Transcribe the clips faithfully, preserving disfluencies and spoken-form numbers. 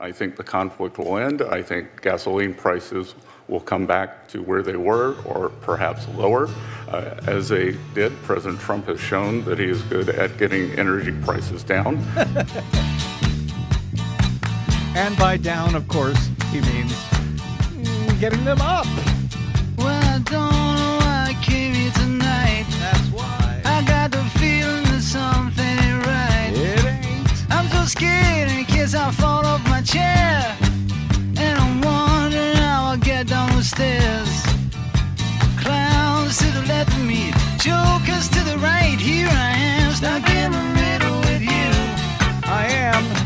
I think the conflict will end. I think gasoline prices will come back to where they were or perhaps lower. Uh, as they did, President Trump has shown that he is good at getting energy prices down. And by down, of course, he means mm, getting them up. Well, I don't know why I came here tonight. That's why. I got the feeling that something ain't right. It ain't. I'm so scared in case I fall off my chair. And I'm wondering how I'll get down the stairs. Clowns to the left of me, jokers to the right. Here I am, stuck in the middle with you. I am.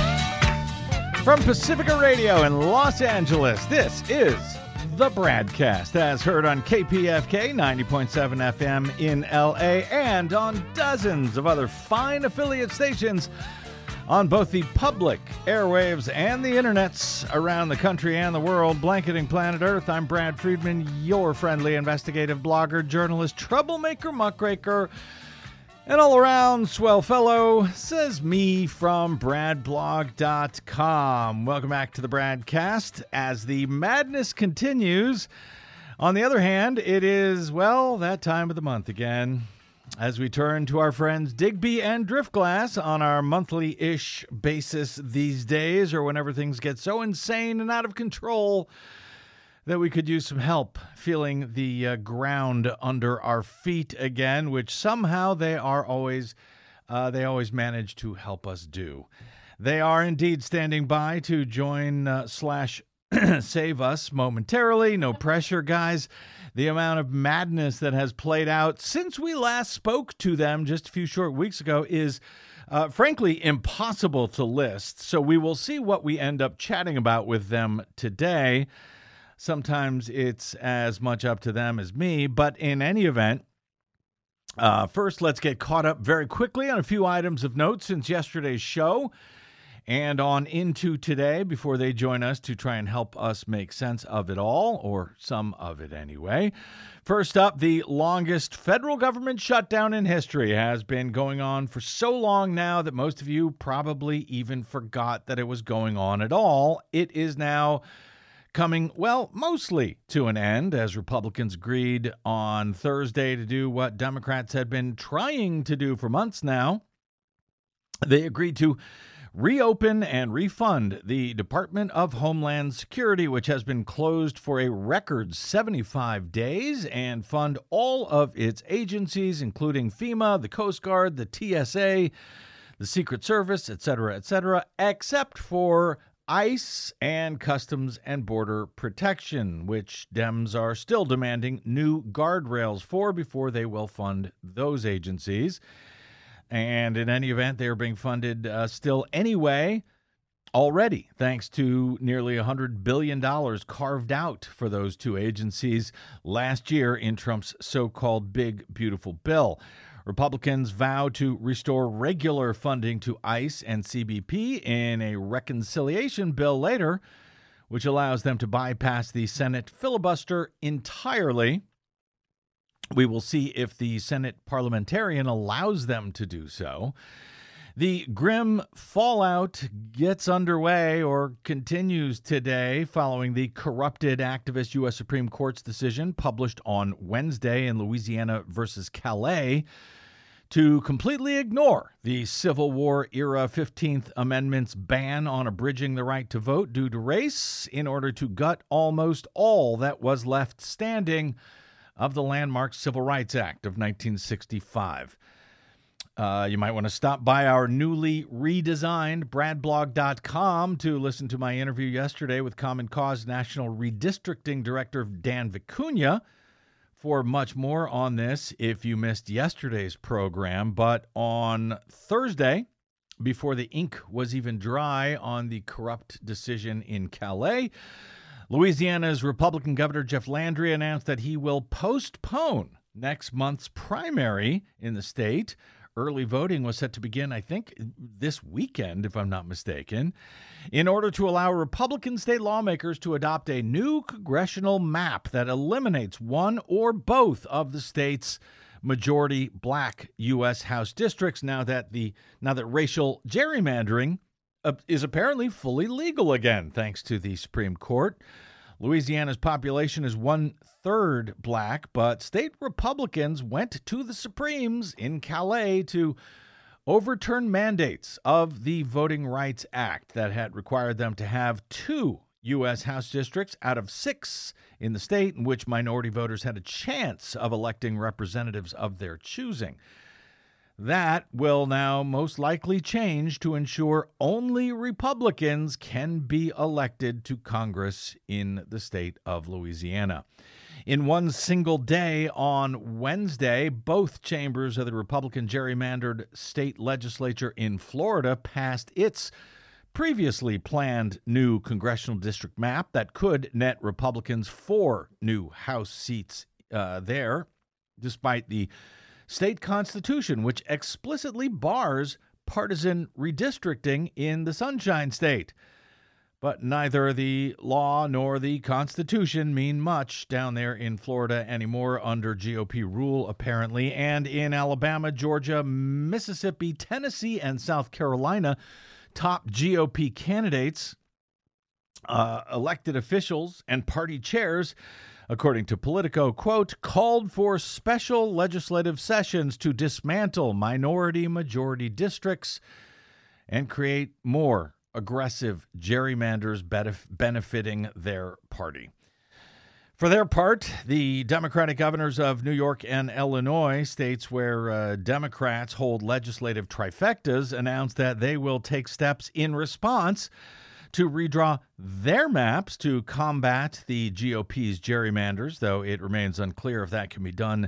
From Pacifica Radio in Los Angeles, this is The Bradcast, as heard on K P F K ninety point seven F M in L A and on dozens of other fine affiliate stations on both the public airwaves and the internets around the country and the world, blanketing planet Earth. I'm Brad Friedman, your friendly investigative blogger, journalist, troublemaker, muckraker, and all-around swell fellow, says me from brad blog dot com. Welcome back to the Bradcast. As the madness continues, on the other hand, it is, well, that time of the month again, as we turn to our friends Digby and Driftglass on our monthly-ish basis these days, or whenever things get so insane and out of control that we could use some help feeling the uh, ground under our feet again, which somehow they are always, uh, they always manage to help us do. They are indeed standing by to join uh, slash save us momentarily. No pressure, guys. The amount of madness that has played out since we last spoke to them just a few short weeks ago is uh, frankly impossible to list. So we will see what we end up chatting about with them today. Sometimes it's as much up to them as me, but in any event, uh, first let's get caught up very quickly on a few items of note since yesterday's show and on into today before they join us to try and help us make sense of it all, or some of it anyway. First up, the longest federal government shutdown in history has been going on for so long now that most of you probably even forgot that it was going on at all. It is now coming, well, mostly to an end, as Republicans agreed on Thursday to do what Democrats had been trying to do for months now. They agreed to reopen and refund the Department of Homeland Security, which has been closed for a record seventy-five days, and fund all of its agencies, including FEMA, the Coast Guard, the T S A, the Secret Service, et cetera, et cetera, except for ICE and Customs and Border Protection, which Dems are still demanding new guardrails for before they will fund those agencies. And in any event, they are being funded uh, still anyway, already, thanks to nearly one hundred billion dollars carved out for those two agencies last year in Trump's so-called Big Beautiful Bill. Republicans vow to restore regular funding to ICE and C B P in a reconciliation bill later, which allows them to bypass the Senate filibuster entirely. We will see if the Senate parliamentarian allows them to do so. The grim fallout gets underway or continues today following the corrupted activist U S Supreme Court's decision published on Wednesday in Louisiana versus Calais to completely ignore the Civil War-era fifteenth Amendment's ban on abridging the right to vote due to race in order to gut almost all that was left standing of the landmark Civil Rights Act of nineteen sixty-five. Uh, you might want to stop by our newly redesigned brad blog dot com to listen to my interview yesterday with Common Cause National Redistricting Director Dan Vicuña for much more on this if you missed yesterday's program. But on Thursday, before the ink was even dry on the corrupt decision in Calais, Louisiana's Republican Governor Jeff Landry announced that he will postpone next month's primary in the state. Early voting was set to begin, I think, this weekend, if I'm not mistaken, in order to allow Republican state lawmakers to adopt a new congressional map that eliminates one or both of the state's majority black U S House districts now that the now that racial gerrymandering uh, is apparently fully legal again, thanks to the Supreme Court. Louisiana's population is one-third black, but state Republicans went to the Supremes in Calais to overturn mandates of the Voting Rights Act that had required them to have two U S House districts out of six in the state in which minority voters had a chance of electing representatives of their choosing. That will now most likely change to ensure only Republicans can be elected to Congress in the state of Louisiana. In one single day on Wednesday, both chambers of the Republican gerrymandered state legislature in Florida passed its previously planned new congressional district map that could net Republicans four new House seats uh, there, despite the state constitution, which explicitly bars partisan redistricting in the Sunshine State. But neither the law nor the Constitution mean much down there in Florida anymore under G O P rule, apparently. And in Alabama, Georgia, Mississippi, Tennessee, and South Carolina, top G O P candidates, uh, elected officials, and party chairs, according to Politico, quote, called for special legislative sessions to dismantle minority-majority districts and create more aggressive gerrymanders benef- benefiting their party. For their part, the Democratic governors of New York and Illinois, states where uh, Democrats hold legislative trifectas, announced that they will take steps in response to redraw their maps to combat the G O P's gerrymanders, though it remains unclear if that can be done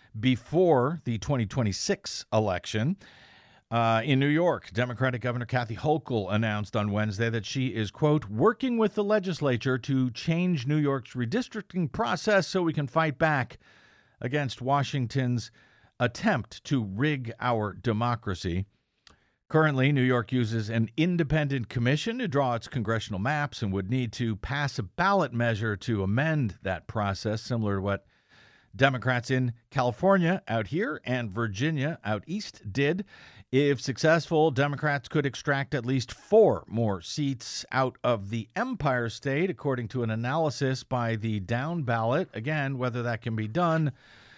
before the twenty twenty-six election. Uh, in New York, Democratic Governor Kathy Hochul announced on Wednesday that she is, quote, working with the legislature to change New York's redistricting process so we can fight back against Washington's attempt to rig our democracy. Currently, New York uses an independent commission to draw its congressional maps and would need to pass a ballot measure to amend that process, similar to what Democrats in California out here and Virginia out east did. If successful, Democrats could extract at least four more seats out of the Empire State, according to an analysis by the Down ballot. Again, whether that can be done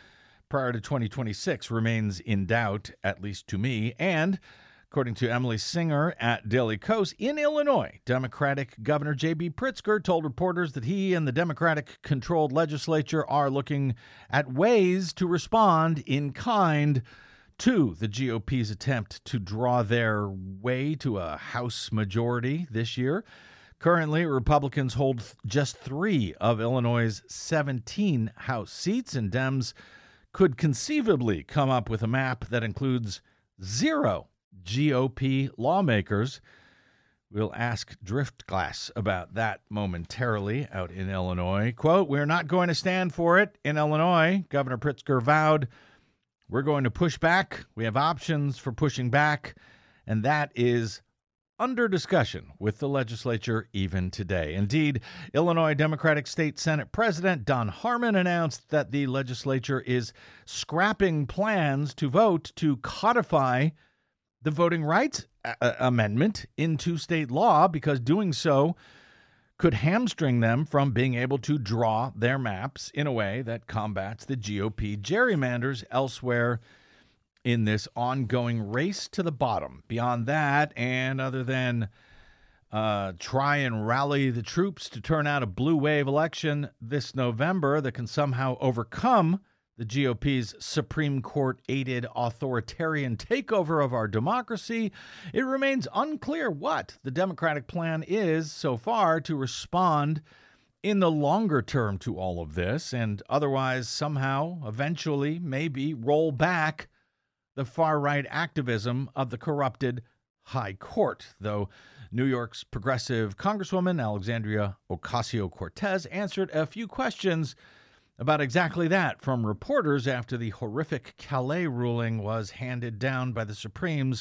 prior to twenty twenty-six remains in doubt, at least to me. And according to Emily Singer at Daily Kos, in Illinois, Democratic Governor J B Pritzker told reporters that he and the Democratic-controlled legislature are looking at ways to respond in kind to the G O P's attempt to draw their way to a House majority this year. Currently, Republicans hold just three of Illinois' seventeen House seats, and Dems could conceivably come up with a map that includes zero G O P lawmakers. We'll ask Driftglass about that momentarily out in Illinois. Quote, we're not going to stand for it in Illinois, Governor Pritzker vowed. We're going to push back. We have options for pushing back, and that is under discussion with the legislature even today. Indeed, Illinois Democratic State Senate President Don Harmon announced that the legislature is scrapping plans to vote to codify the Voting Rights a- Amendment into state law, because doing so could hamstring them from being able to draw their maps in a way that combats the G O P gerrymanders elsewhere in this ongoing race to the bottom. Beyond that, and other than uh, try and rally the troops to turn out a blue wave election this November that can somehow overcome the G O P's Supreme Court-aided authoritarian takeover of our democracy, it remains unclear what the Democratic plan is so far to respond in the longer term to all of this, and otherwise somehow, eventually, maybe roll back the far-right activism of the corrupted High Court, though New York's progressive Congresswoman Alexandria Ocasio-Cortez answered a few questions about exactly that from reporters after the horrific Calais ruling was handed down by the Supremes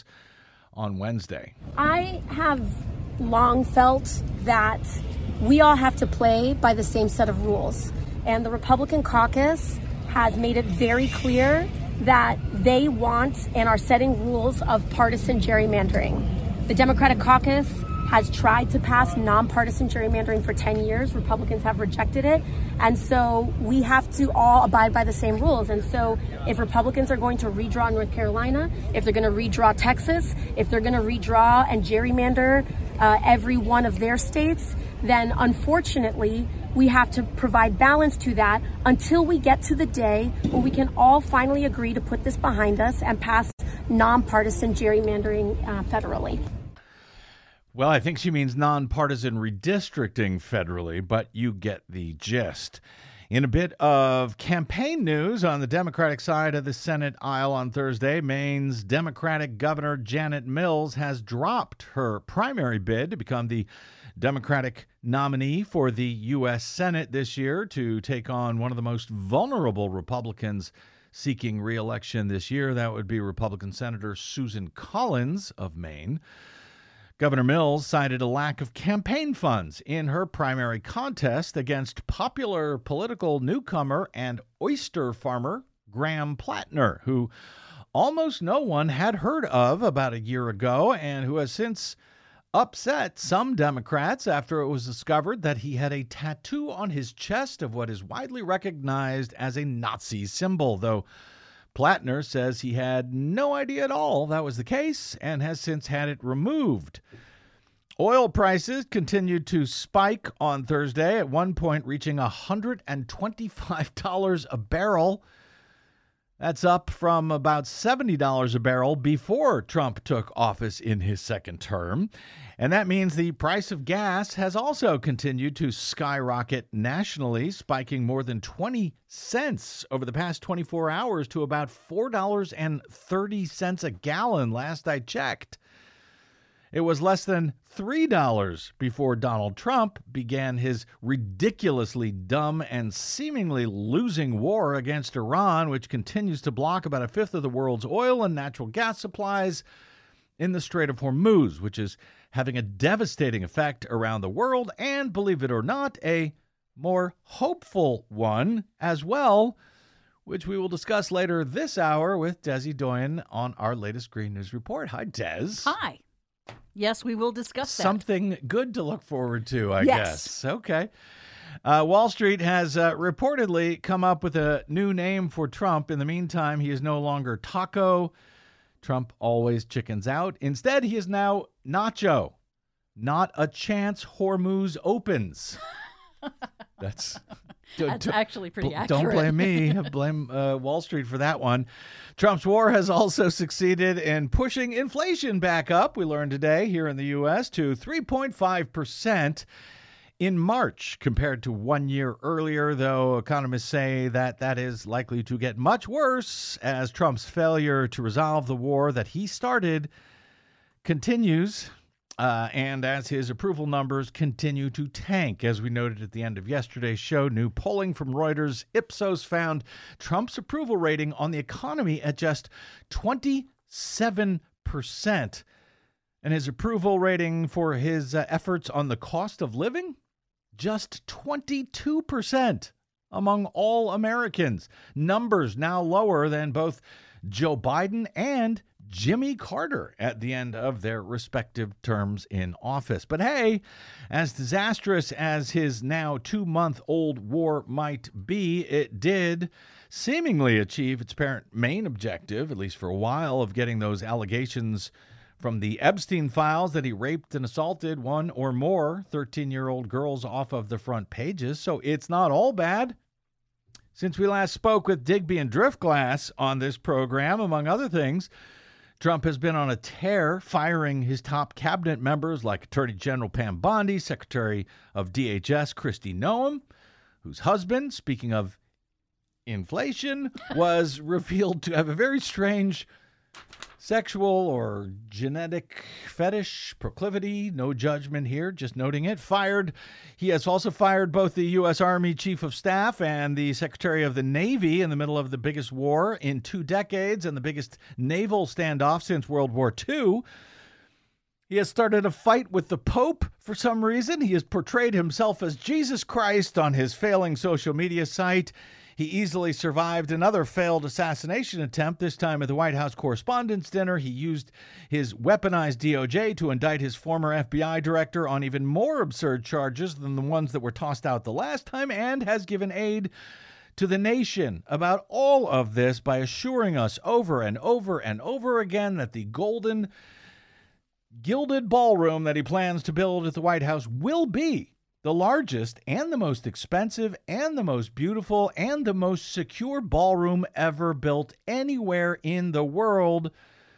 on Wednesday. I have long felt that we all have to play by the same set of rules, and the Republican caucus has made it very clear that they want and are setting rules of partisan gerrymandering. The Democratic caucus has tried to pass nonpartisan gerrymandering for ten years. Republicans have rejected it. And so we have to all abide by the same rules. And so if Republicans are going to redraw North Carolina, if they're going to redraw Texas, if they're going to redraw and gerrymander uh, every one of their states, then unfortunately, we have to provide balance to that until we get to the day where we can all finally agree to put this behind us and pass nonpartisan gerrymandering uh, federally. Well, I think she means nonpartisan redistricting federally, but you get the gist. In a bit of campaign news on the Democratic side of the Senate aisle on Thursday, Maine's Democratic Governor Janet Mills has dropped her primary bid to become the Democratic nominee for the U S Senate this year to take on one of the most vulnerable Republicans seeking re-election this year. That would be Republican Senator Susan Collins of Maine. Governor Mills cited a lack of campaign funds in her primary contest against popular political newcomer and oyster farmer Graham Plattner, who almost no one had heard of about a year ago and who has since upset some Democrats after it was discovered that he had a tattoo on his chest of what is widely recognized as a Nazi symbol, though Plattner says he had no idea at all that was the case and has since had it removed. Oil prices continued to spike on Thursday, at one point reaching one hundred twenty-five dollars a barrel. That's up from about seventy dollars a barrel before Trump took office in his second term. And that means the price of gas has also continued to skyrocket nationally, spiking more than twenty cents over the past twenty-four hours to about four dollars and thirty cents a gallon last I checked. It was less than three dollars before Donald Trump began his ridiculously dumb and seemingly losing war against Iran, which continues to block about a fifth of the world's oil and natural gas supplies in the Strait of Hormuz, which is having a devastating effect around the world and, believe it or not, a more hopeful one as well, which we will discuss later this hour with Desi Doyen on our latest Green News Report. Hi, Des. Hi. Yes, we will discuss that. Something good to look forward to, I yes. guess. Okay. Uh, Wall Street has uh, reportedly come up with a new name for Trump. In the meantime, he is no longer Taco. Trump always chickens out. Instead, he is now Nacho. Not a chance Hormuz opens. That's... That's don't, actually pretty accurate. Don't blame me. Blame uh, Wall Street for that one. Trump's war has also succeeded in pushing inflation back up, we learned today here in the U S, to three point five percent in March compared to one year earlier, though economists say that that is likely to get much worse as Trump's failure to resolve the war that he started continues. Uh, and as his approval numbers continue to tank, as we noted at the end of yesterday's show, new polling from Reuters Ipsos found Trump's approval rating on the economy at just twenty-seven percent. And his approval rating for his uh, efforts on the cost of living, just twenty-two percent among all Americans. Numbers now lower than both Joe Biden and Jimmy Carter at the end of their respective terms in office. But hey, as disastrous as his now two-month-old war might be, it did seemingly achieve its apparent main objective, at least for a while, of getting those allegations from the Epstein files that he raped and assaulted one or more thirteen-year-old girls off of the front pages. So it's not all bad. Since we last spoke with Digby and Driftglass on this program, among other things, Trump has been on a tear, firing his top cabinet members like Attorney General Pam Bondi, Secretary of D H S Kristi Noem, whose husband, speaking of inflation, was revealed to have a very strange sexual or genetic fetish proclivity. No judgment here, just noting it. Fired. He has also fired both the U S Army Chief of Staff and the Secretary of the Navy in the middle of the biggest war in two decades and the biggest naval standoff since World War Two. He has started a fight with the Pope for some reason. He has portrayed himself as Jesus Christ on his failing social media site. He easily survived another failed assassination attempt, this time at the White House Correspondents' Dinner. He used his weaponized D O J to indict his former F B I director on even more absurd charges than the ones that were tossed out the last time, and has given aid to the nation about all of this by assuring us over and over and over again that the golden gilded ballroom that he plans to build at the White House will be the largest and the most expensive and the most beautiful and the most secure ballroom ever built anywhere in the world.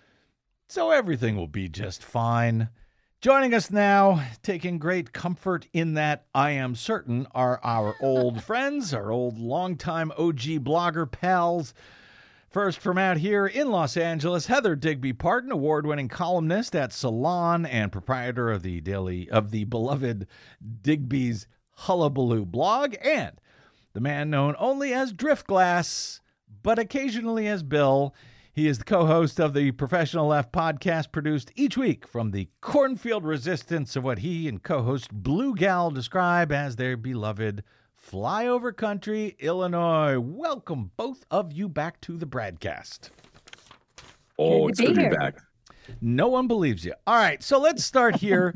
So everything will be just fine. Joining us now, taking great comfort in that, I am certain, are our old friends, our old longtime O G blogger pals. First from out here in Los Angeles, Heather Digby Parton, award-winning columnist at Salon and proprietor of the daily of the beloved Digby's Hullabaloo blog, and the man known only as Driftglass, but occasionally as Bill. He is the co-host of the Professional Left podcast, produced each week from the cornfield resistance of what he and co-host Blue Gal describe as their beloved flyover country, Illinois. Welcome, both of you, back to the Bradcast. Oh, it's good to be back. No one believes you. All right, so let's start here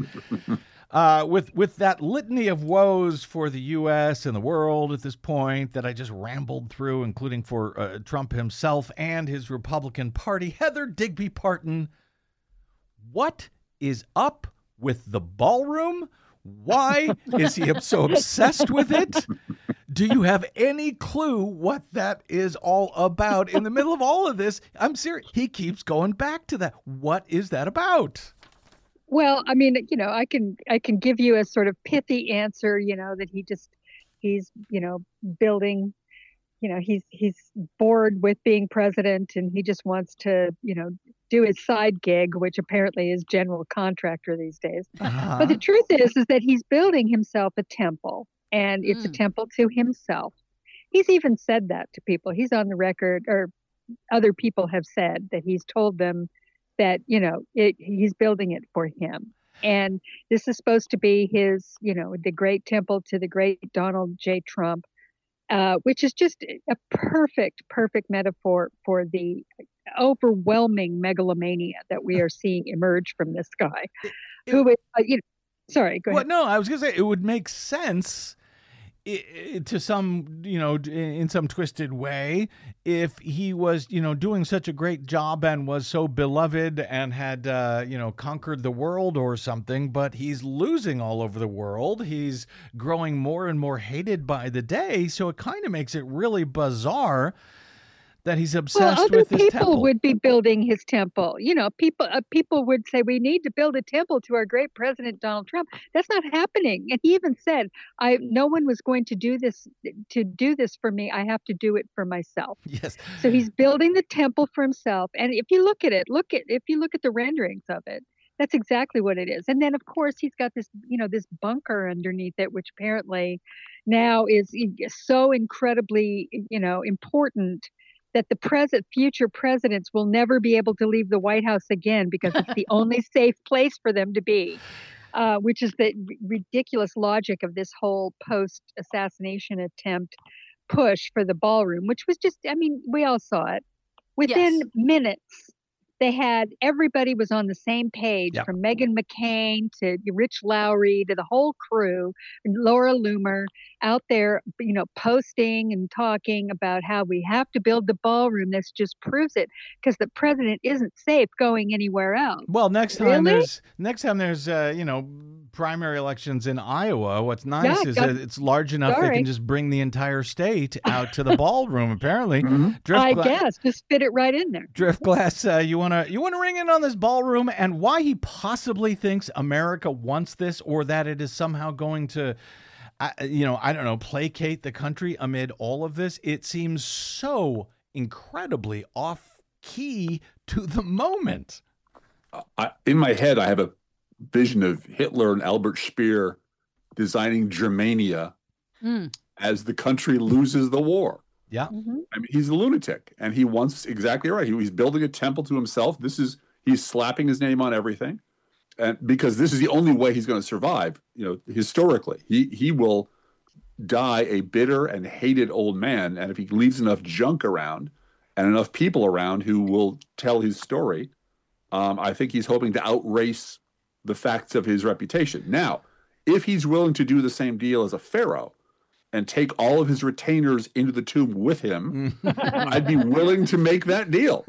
uh, with, with that litany of woes for the U S and the world at this point that I just rambled through, including for uh, Trump himself and his Republican Party. Heather Digby Parton, what is up with the ballroom? Why is he so obsessed with it? Do you have any clue what that is all about? In the middle of all of this, I'm serious. He keeps going back to that. What is that about? Well, I mean, you know, I can I can give you a sort of pithy answer, you know, that he just he's, you know, building, you know, he's he's bored with being president and he just wants to, you know, do his side gig, which apparently is general contractor these days. Uh-huh. But the truth is, is that he's building himself a temple, and it's mm. a temple to himself. He's even said that to people. He's on the record, or other people have said that he's told them that, you know, it, he's building it for him. And this is supposed to be his, you know, the great temple to the great Donald J. Trump, uh, which is just a perfect, perfect metaphor for the overwhelming megalomania that we are seeing emerge from this guy. It, who is, uh, you know, sorry, go ahead. Well, no, I was going to say it would make sense it, it, to some, you know, in some twisted way, if he was, you know, doing such a great job and was so beloved and had, uh, you know, conquered the world or something, but he's losing all over the world. He's growing more and more hated by the day. So it kind of makes it really bizarre that he's obsessed well, other with this people temple. Would be building his temple. You know, people uh, people would say we need to build a temple to our great president Donald Trump. That's not happening. And he even said, "I no one was going to do this to do this for me. I have to do it for myself." Yes. So he's building the temple for himself. And if you look at it, look at if you look at the renderings of it, that's exactly what it is. And then of course he's got this, you know, this bunker underneath it, which apparently now is so incredibly, you know, important that the present future presidents will never be able to leave the White House again because it's the only safe place for them to be, uh, which is the r- ridiculous logic of this whole post-assassination attempt push for the ballroom, which was just, I mean, we all saw it. Within yes. minutes, they had, everybody was on the same page, yep. from Meghan McCain to Rich Lowry to the whole crew, and Laura Loomer out there, you know, posting and talking about how we have to build the ballroom. This just proves it because the president isn't safe going anywhere else. Well, next time really? there's next time there's uh, you know, primary elections in Iowa. What's nice yeah, is that it's large enough sorry. they can just bring the entire state out to the ballroom. Apparently, mm-hmm. I Gla- guess just fit it right in there. Driftglass, uh, you wanna you wanna ring in on this ballroom and why he possibly thinks America wants this, or that it is somehow going to, uh, you know, I don't know, placate the country amid all of this. It seems so incredibly off key to the moment. Uh, I, in my head, I have a vision of Hitler and Albert Speer designing Germania mm. as the country loses the war. Yeah. Mm-hmm. I mean, he's a lunatic, and he wants exactly right. He, he's building a temple to himself. This is, he's slapping his name on everything. and because this is the only way he's going to survive. You know, historically, he he will die a bitter and hated old man, and if he leaves enough junk around and enough people around who will tell his story, um, I think he's hoping to outrace the facts of his reputation. Now, if he's willing to do the same deal as a pharaoh and take all of his retainers into the tomb with him, I'd be willing to make that deal.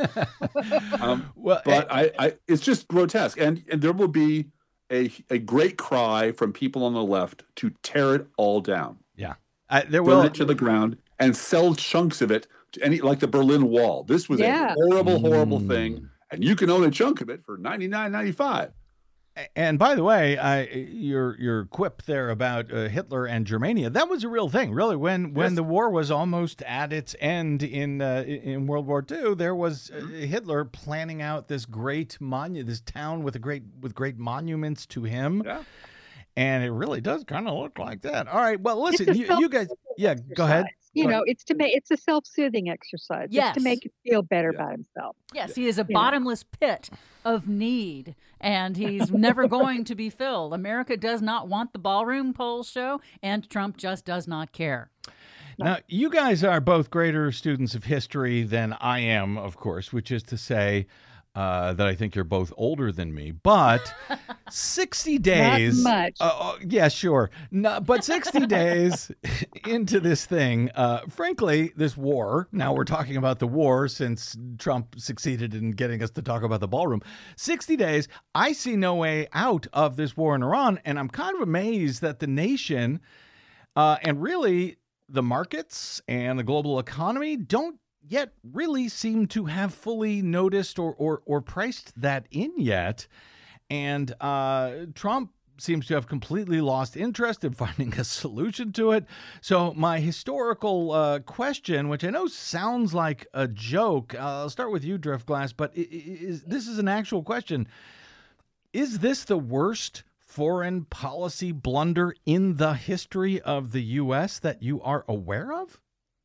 Um, well, but I, I, it's just grotesque. And, and there will be a, a great cry from people on the left to tear it all down. Yeah. I, there Burn will it to the ground and sell chunks of it to any, like the Berlin Wall. This was Yeah. a horrible, horrible Mm. thing. And you can own a chunk of it for ninety-nine ninety-five. And by the way, I, your your quip there about uh, Hitler and Germania, that was a real thing, really. When when Yes. the war was almost at its end in uh, in World War Two, there was uh, Hitler planning out this great monument, this town with a great with great monuments to him. Yeah. And it really does kind of look like that. All right, well, It's listen, a you, you guys, yeah, go ahead. exercise. You Go know, it's to make it's a self-soothing exercise. It's Yes. to make him feel better Yeah. about himself. Yes, he is a You know. bottomless pit of need, and he's never going to be filled. America does not want the ballroom polls show, and Trump just does not care. Now, you guys are both greater students of history than I am, of course, which is to say uh, that I think you're both older than me. But sixty days. Not much. Uh, uh, yeah, sure. No, but sixty days into this thing, uh, frankly, this war, now we're talking about the war since Trump succeeded in getting us to talk about the ballroom. sixty days, I see no way out of this war in Iran. And I'm kind of amazed that the nation uh, and really the markets and the global economy don't yet really seem to have fully noticed or or, or priced that in yet. And uh, Trump seems to have completely lost interest in finding a solution to it. So my historical uh, question, which I know sounds like a joke, uh, I'll start with you, Driftglass, but i- i- is, this is an actual question. Is this the worst foreign policy blunder in the history of the U S that you are aware of?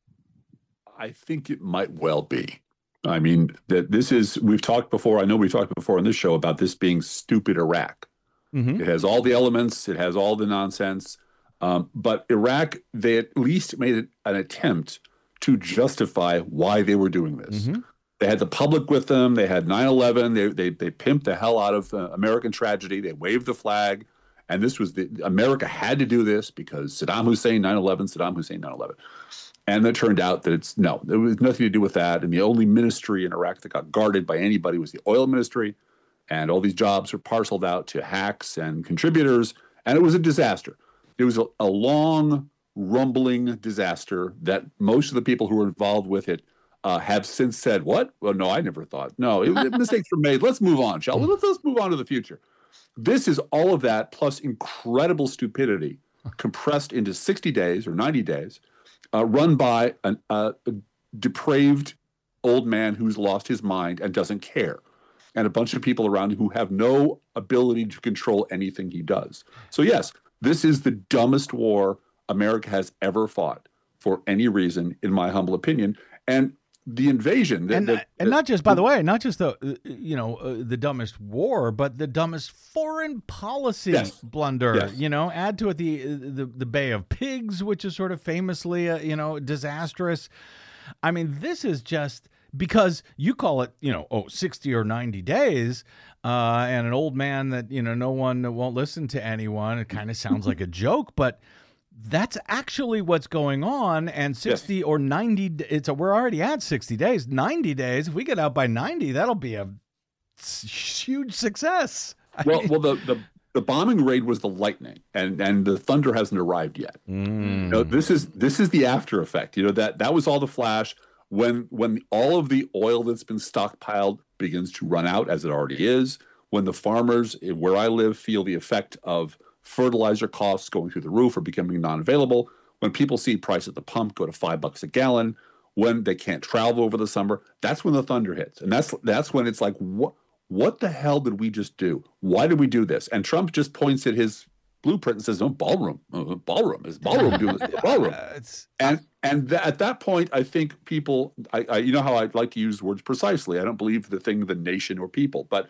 I think it might well be. I mean, that this is, we've talked before, I know we've talked before on this show about this being stupid Iraq. Mm-hmm. It has all the elements, it has all the nonsense. Um, but Iraq, they at least made it an attempt to justify why they were doing this. Mm-hmm. They had the public with them, they had nine eleven, they, they, they pimped the hell out of uh, American tragedy, they waved the flag. And this was the, America had to do this because Saddam Hussein, nine eleven, Saddam Hussein, nine eleven. And it turned out that it's no, there was nothing to do with that. And the only ministry in Iraq that got guarded by anybody was the oil ministry. And all these jobs were parceled out to hacks and contributors. And it was a disaster. It was a, a long, rumbling disaster that most of the people who were involved with it uh, have since said, what? Well, no, I never thought. No, it, mistakes were made. Let's move on, shall we? Let's, let's move on to the future. This is all of that plus incredible stupidity compressed into sixty days or ninety days. Uh, run by an, uh, a depraved old man who's lost his mind and doesn't care, and a bunch of people around who have no ability to control anything he does. So yes, this is the dumbest war America has ever fought for any reason, in my humble opinion. And the invasion, the, And, the, and not just, by the way, not just the uh, you know uh, the dumbest war, but the dumbest foreign policy Yes. blunder. Yes. You know, add to it the the the Bay of Pigs, which is sort of famously uh, you know disastrous. I mean, this is just because you call it you know oh sixty or ninety days, uh, and an old man that you know no one won't listen to anyone. It kind of sounds like a joke, but that's actually what's going on. And sixty yes. or ninety, it's a, we're already at sixty days, ninety days. If we get out by ninety, that'll be a huge success. Well, well, the, the, the bombing raid was the lightning, and, and the thunder hasn't arrived yet. Mm. You know, this is, this is the after effect. You know, that, that was all the flash when, when all of the oil that's been stockpiled begins to run out, as it already is, when the farmers where I live feel the effect of fertilizer costs going through the roof or becoming non-available, when people see price at the pump go to five bucks a gallon, when they can't travel over the summer, that's when the thunder hits. And that's that's when it's like, what what the hell did we just do? Why did we do this? And Trump just points at his blueprint and says, "No, ballroom, oh, ballroom is ballroom doing this, ballroom." And and th- at that point, I think people, I, I you know how I like to use words precisely. I don't believe the thing, the nation or people, but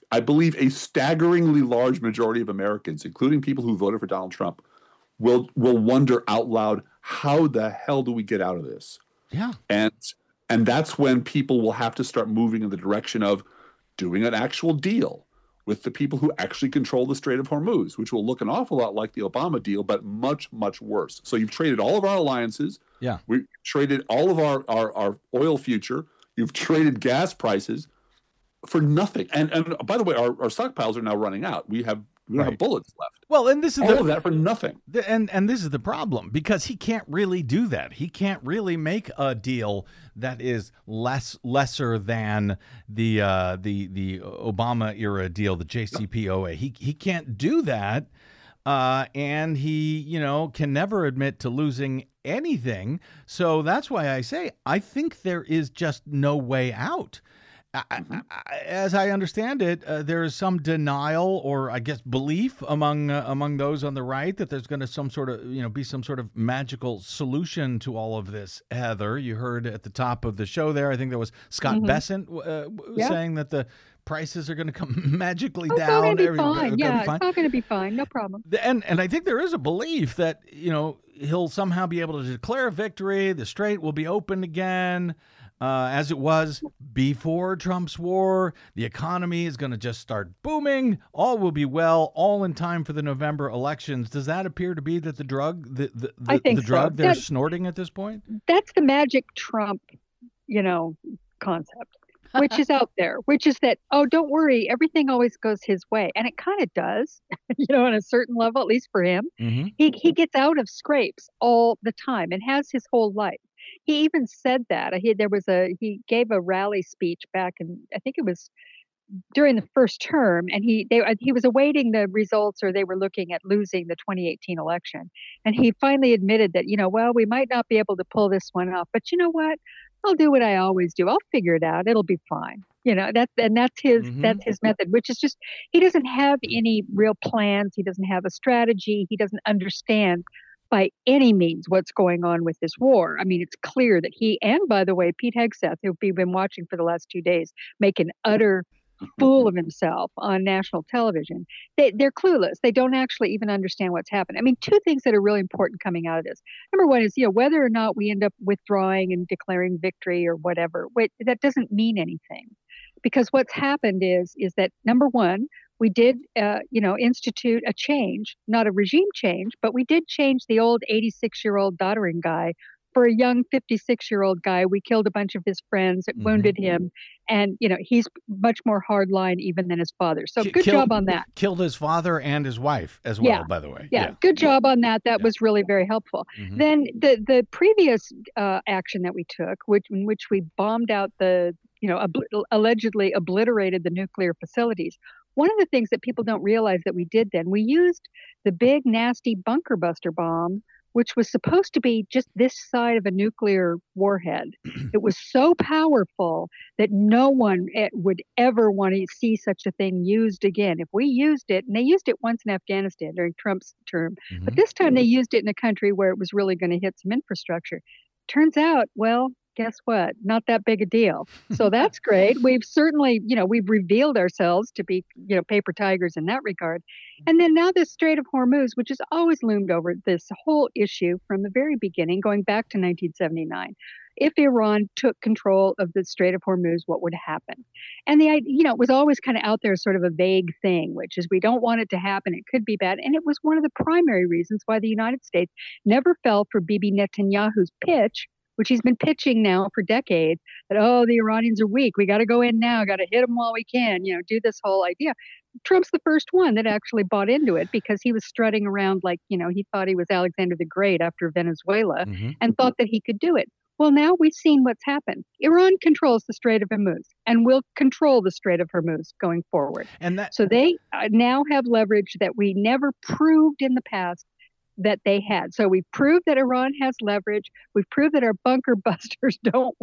I believe a staggeringly large majority of Americans, including people who voted for Donald Trump, will will wonder out loud, how the hell do we get out of this? Yeah. And and that's when people will have to start moving in the direction of doing an actual deal with the people who actually control the Strait of Hormuz, which will look an awful lot like the Obama deal, but much, much worse. So you've traded all of our alliances. Yeah. We've traded all of our, our, our oil future. You've traded gas prices for nothing. And and by the way, our, our stockpiles are now running out. We have we don't Right. have bullets left. Well, and this is All the, of that for nothing. the- and and this is the problem, because he can't really do that. He can't really make a deal that is less lesser than the uh, the the Obama era deal, the J C P O A. He he can't do that, uh, and he you know can never admit to losing anything. So that's why I say I think there is just no way out. I, I, I- as I understand it, uh, there is some denial, or I guess belief among uh, among those on the right, that there's going to some sort of you know be some sort of magical solution to all of this. Heather, you heard at the top of the show there, I think there was Scott Mhm. Bessent uh, w- Yeah. saying that the prices are going to come magically Oh, it's all down. going to be every- fine. gonna Yeah, be fine. it's all going to be fine. No problem. And and I think there is a belief that you know he'll somehow be able to declare victory. The strait will be open again, uh, as it was before Trump's war. The economy is going to just start booming. All will be well. All in time for the November elections. Does that appear to be that the drug, the the, the, I think the drug so. they're That- snorting at this point? That's the magic Trump, you know, concept, which is out there, which is that, oh, don't worry, everything always goes his way. And it kind of does, you know, on a certain level, at least for him. Mm-hmm. He, he gets out of scrapes all the time and has his whole life. He even said that. He, there was a, he gave a rally speech back in, I think it was during the first term, and he they uh, he was awaiting the results, or they were looking at losing the twenty eighteen election, and he finally admitted that, you know, well, we might not be able to pull this one off, but you know what? I'll do what I always do. I'll figure it out. It'll be fine. You know, that's and that's his Mhm. that's his method, which is just he doesn't have any real plans. He doesn't have a strategy. He doesn't understand by any means what's going on with this war. I mean, it's clear that he, and by the way, Pete Hegseth, who we've been watching for the last two days, make an utter fool of himself on national television. They, they're clueless. They don't actually even understand what's happened. I mean, two things that are really important coming out of this. Number one is, you know, whether or not we end up withdrawing and declaring victory or whatever, wait, that doesn't mean anything. Because what's happened is, is that number one, we did, uh, you know, institute a change, not a regime change, but we did change the old eighty-six-year-old doddering guy for a young fifty-six-year-old guy. We killed a bunch of his friends, Mhm. wounded him, and you know he's much more hardline even than his father. So Ki- good killed- job on that. Killed his father and his wife as well, Yeah. by the way. Yeah, good job on that. That Yeah. was really very helpful. Mhm. Then the the previous uh, action that we took, which in which we bombed out the, you know, obl- allegedly obliterated the nuclear facilities. One of the things that people don't realize that we did then, we used the big nasty bunker buster bomb, which was supposed to be just this side of a nuclear warhead. It was so powerful that no one eh, would ever want to see such a thing used again. If we used it, and they used it once in Afghanistan during Trump's term, but Mhm. this time they used it in a country where it was really going to hit some infrastructure. Turns out, well, guess what? Not that big a deal. So that's great. We've certainly, you know, we've revealed ourselves to be, you know, paper tigers in that regard. And then now this Strait of Hormuz, which has always loomed over this whole issue from the very beginning, going back to nineteen seventy-nine. If Iran took control of the Strait of Hormuz, what would happen? And the, you know, it was always kind of out there, sort of a vague thing, which is we don't want it to happen. It could be bad. And it was one of the primary reasons why the United States never fell for Bibi Netanyahu's pitch, which he's been pitching now for decades, that, oh, the Iranians are weak. We got to go in now, got to hit them while we can, you know, do this whole idea. Trump's the first one that actually bought into it because he was strutting around like, you know, he thought he was Alexander the Great after Venezuela Mhm. and thought that he could do it. Well, now we've seen what's happened. Iran controls the Strait of Hormuz and will control the Strait of Hormuz going forward. And that So they uh, now have leverage that we never proved in the past that they had. So we've proved that Iran has leverage. We've proved that our bunker busters don't work.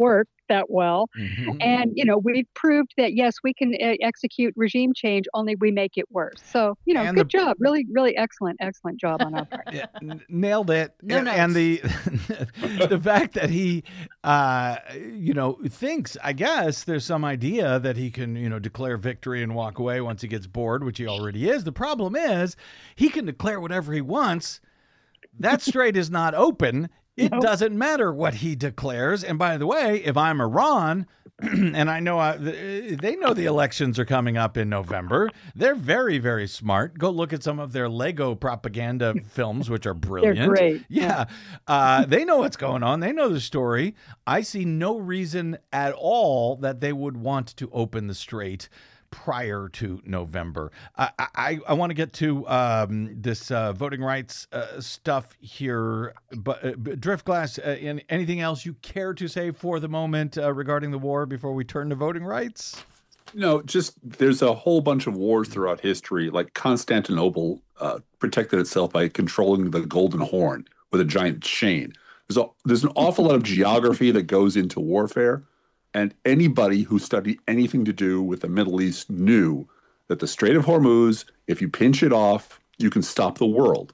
that well. Mhm. And, you know, we've proved that, yes, we can uh, execute regime change, only we make it worse. So, you know, And good the- job. Really, really excellent, excellent job on our part. Yeah, n- nailed it. No and, and the notes. the fact that he, uh, you know, thinks, I guess, there's some idea that he can, you know, declare victory and walk away once he gets bored, which he already is. The problem is he can declare whatever he wants. That strait is not open. It Nope. doesn't matter what he declares. And by the way, if I'm Iran, and I know I, they know the elections are coming up in November, they're very, very smart. Go look at some of their Lego propaganda films, which are brilliant. great. Yeah. Uh, they know what's going on. They know the story. I see no reason at all that they would want to open the strait prior to November. I I, I want to get to um, this uh, voting rights uh, stuff here, but uh, Driftglass, uh, in, anything else you care to say for the moment uh, regarding the war before we turn to voting rights? No, just there's a whole bunch of wars throughout history. Like Constantinople uh, protected itself by controlling the Golden Horn with a giant chain. There's a, there's an awful lot of geography that goes into warfare. And anybody who studied anything to do with the Middle East knew that the Strait of Hormuz, if you pinch it off, you can stop the world.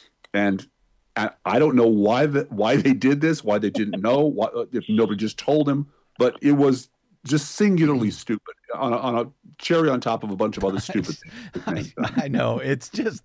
And I don't know why the, why they did this, why they didn't know, why, if nobody just told them, but it was just singularly stupid on a, on a cherry on top of a bunch of other stupid things. I, I know. It's just,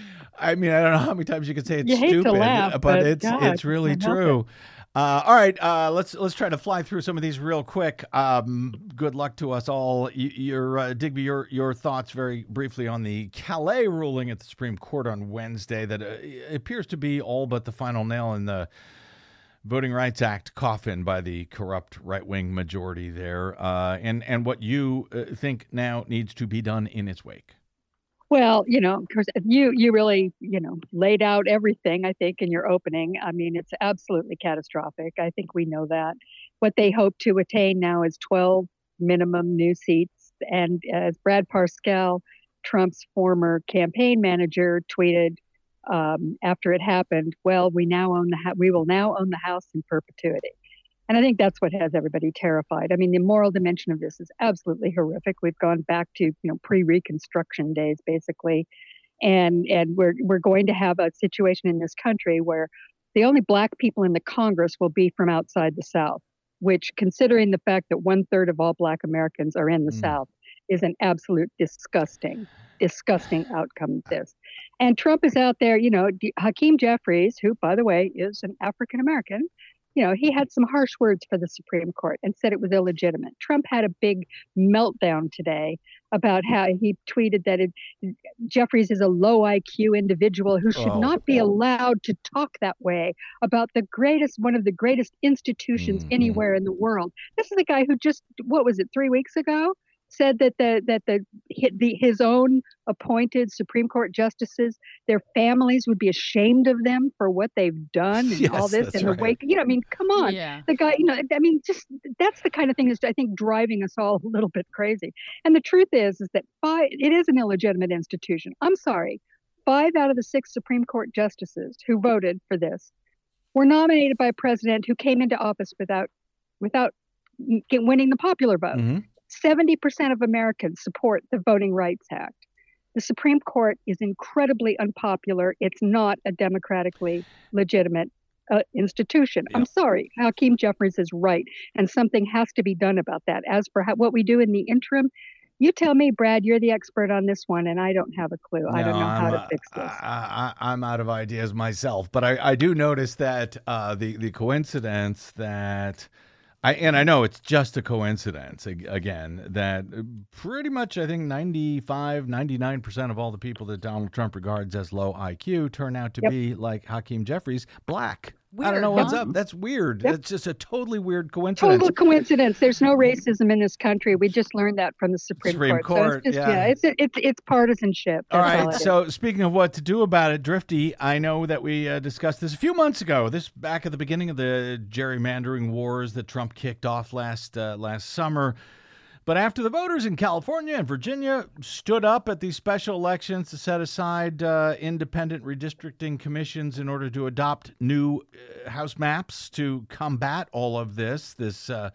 I mean, I don't know how many times you can say it's You hate to stupid, laugh, but, but it's God, it's really can't help true. Uh, all right, uh, let's let's try to fly through some of these real quick. Um, good luck to us all. You, your uh, Digby, your your thoughts very briefly on the Calais ruling at the Supreme Court on Wednesday that uh, appears to be all but the final nail in the Voting Rights Act coffin by the corrupt right-wing majority there, uh, and and what you uh, think now needs to be done in its wake. Well, you know, of course, you you really, you know, laid out everything, I think, in your opening. I mean, it's absolutely catastrophic. I think we know that. What they hope to attain now is twelve minimum new seats. And as Brad Parscale, Trump's former campaign manager, tweeted um, after it happened, well, we now own the ha- we will now own the House in perpetuity. And I think that's what has everybody terrified. I mean, the moral dimension of this is absolutely horrific. We've gone back to, you know, pre-Reconstruction days, basically. And and we're we're going to have a situation in this country where the only black people in the Congress will be from outside the South, which, considering the fact that one third of all black Americans are in the mm. South, is an absolute disgusting, disgusting outcome of this. And Trump is out there, you know, Hakeem Jeffries, who, by the way, is an African American, you know, he had some harsh words for the Supreme Court and said it was illegitimate. Trump had a big meltdown today about how he tweeted that it, Jeffries is a low I Q individual who should oh, not be allowed to talk that way about the greatest, one of the greatest institutions mm-hmm. anywhere in the world. This is a guy who just, what was it, three weeks ago? Said that the that the, the his own appointed Supreme Court justices, their families would be ashamed of them for what they've done and yes, all this in right. the wake. You know, I mean, come on, yeah. the guy. You know, I mean, just that's the kind of thing that's I think driving us all a little bit crazy. And the truth is, is that five, it is an illegitimate institution. I'm sorry, five out of the six Supreme Court justices who voted for this were nominated by a president who came into office without without winning the popular vote. Mm-hmm. seventy percent of Americans support the Voting Rights Act. The Supreme Court is incredibly unpopular. It's not a democratically legitimate uh, institution. Yeah. I'm sorry. Hakeem Jeffries is right, and something has to be done about that. As for how, what we do in the interim, you tell me, Brad, you're the expert on this one, and I don't have a clue. No, I don't know I'm, how to fix this. I, I, I'm out of ideas myself, but I, I do notice that uh, the, the coincidence that I, and I know it's just a coincidence, again, that pretty much I think ninety-five, ninety-nine percent of all the people that Donald Trump regards as low I Q turn out to yep. be, like Hakeem Jeffries, black. Weird, I don't know what's huh? up. That's weird. Yep. It's just a totally weird coincidence. Total coincidence. There's no racism in this country. We just learned that from the Supreme, Supreme Court. Court. So it's just, yeah. yeah, it's it's it's partisanship. All That's right. all So is. speaking of what to do about it, Drifty, I know that we uh, discussed this a few months ago. This back at the beginning of the gerrymandering wars that Trump kicked off last uh, last summer. But after the voters in California and Virginia stood up at these special elections to set aside uh, independent redistricting commissions in order to adopt new uh, House maps to combat all of this, this uh,